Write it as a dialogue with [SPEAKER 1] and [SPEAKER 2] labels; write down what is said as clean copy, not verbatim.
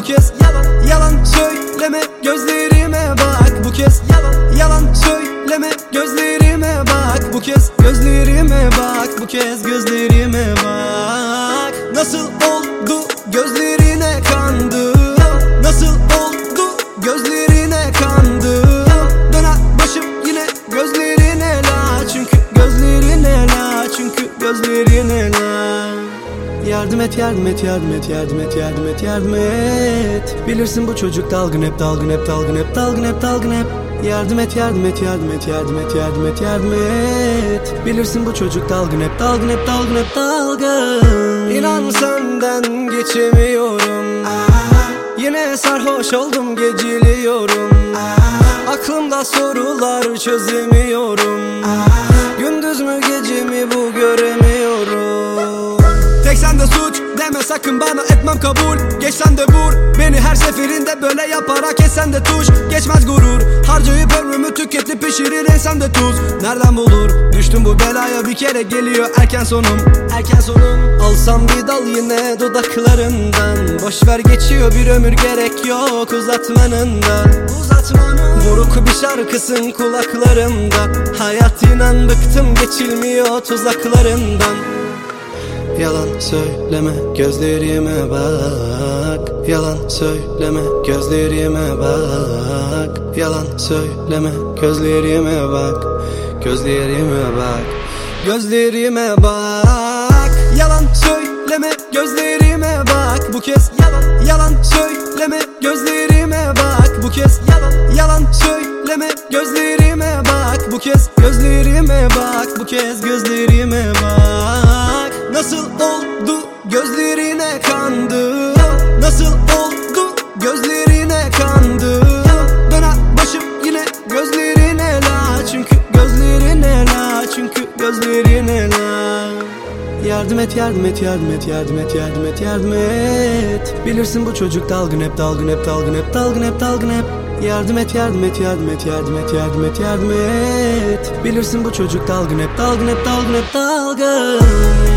[SPEAKER 1] kez yalan, yalan söyleme, gözlerime bak. Bu kez yalan, yalan söyleme, gözlerime bak. Bu kez gözlerime bak, bu kez gözlerime bak. Nasıl oldu gözlerine kandım, nasıl oldu gözlerine kandım. Döner başım yine gözlerine la, çünkü gözlerine la, çünkü gözlerine la. Yardım et, yardım et, yardım et, yardım et, yardım et, yardım et. Bilirsin bu çocuk dalgın hep, dalgın hep, dalgın hep, dalgın hep, dalgın hep. Yardım et, yardım et, yardım et, yardım et, yardım et, yardım et. Bilirsin bu çocuk dalgın hep, dalgın hep, dalgın hep, dalgın. İnan senden geçemiyorum, yine sarhoş oldum geceliyorum. Aklımda sorular çözemiyorum. Gündüz mü gece mi bu göremiyorum. Tek sende suç deme sakın bana, etmem kabul. Geç sen de vur beni her seferinde, böyle yaparak esen de tuş. Geçmez gurur, harcayıp ömrümü tüketip pişirir ensem de tuz. Nereden bulur düştüm bu belaya, bir kere geliyor erken sonum, erken sonum. Alsam bir dal yine dudaklarından, boşver geçiyor bir ömür, gerek yok uzatmanından, uzatmanın. Buruk bir şarkısın kulaklarımda, hayat inan bıktım geçilmiyor tuzaklarından. Yalan söyleme, gözlerime bak. Yalan söyleme, gözlerime bak. Yalan söyleme, gözlerime bak. Gözlerime bak, gözlerime bak. Yalan söyleme, gözlerime bak. Bu kez yalan, yalan söyleme, gözlerime bak. Bu kez yalan, yalan söyleme, gözlerime bak. Bu kez gözlerime bak, bu kez gözlerime bak. Nasıl oldu gözlerine kandım, nasıl oldu gözlerine kandım. Döner başım yine gözlerine la, çünkü gözlerine la, çünkü gözlerine la. Yardım et, yardım et, yardım et, yardım et, yardım et, yardım et. Bilirsin bu çocuk dalgın hep, dalgın hep, dalgın hep, dalgın hep, dalgın hep. Yardım et, yardım et, yardım et, yardım et, yardım et, yardım et. Bilirsin bu çocuk dalgın hep, dalgın hep, dalgın hep, dalgın.